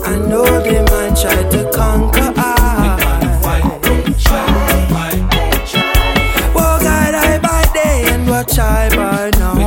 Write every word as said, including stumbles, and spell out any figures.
I know they might try to conquer I. Walk I die by day and watch I by now.